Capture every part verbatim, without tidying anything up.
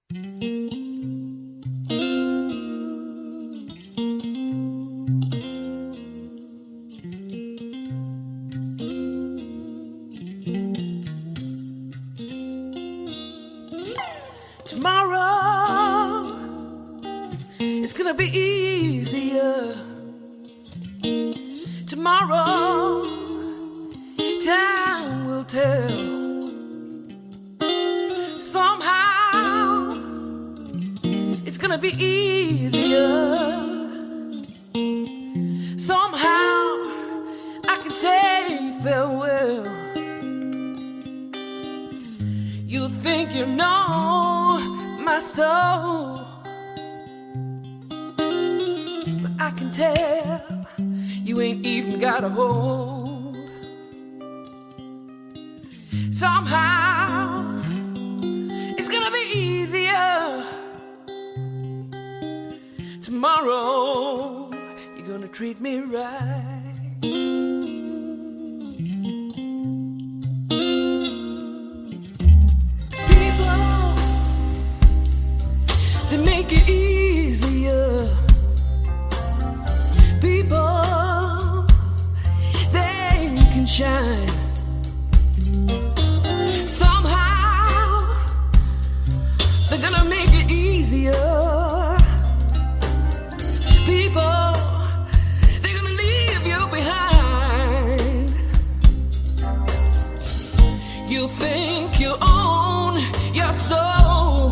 Tomorrow it's gonna be easier. Tomorrow time will tell. Somehow it's gonna be easier. Somehow I can say farewell. You think you know my soul, but I can tell you ain't even got a hold. Somehow it's gonna be easier. Tomorrow you're gonna treat me right. They make it easier. People, they can shine. Somehow, they're gonna make it easier. People, they're gonna leave you behind. You think you own your soul,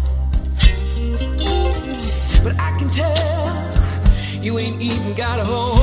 but I can tell you ain't even got a home.